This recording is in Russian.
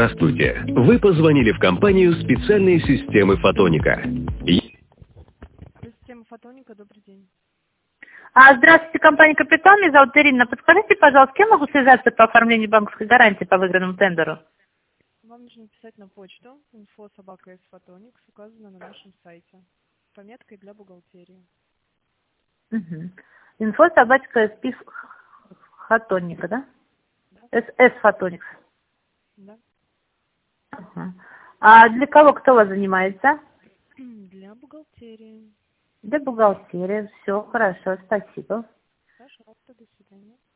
Здравствуйте. Вы позвонили в компанию специальной системы Фотоника. Система Фотоника, добрый день. Здравствуйте, компания «Капитан». Меня зовут Ирина. Подскажите, пожалуйста, с кем могу связаться по оформлению банковской гарантии по выигранному тендеру? Вам нужно писать на почту info@sphotonics, указано на нашем сайте, с пометкой для бухгалтерии. Info@sphotonics, да? Sphotonics. Да. А для кого, кто вас занимается? Для бухгалтерии. Для бухгалтерии. Все, хорошо, спасибо. Пожалуйста, до свидания.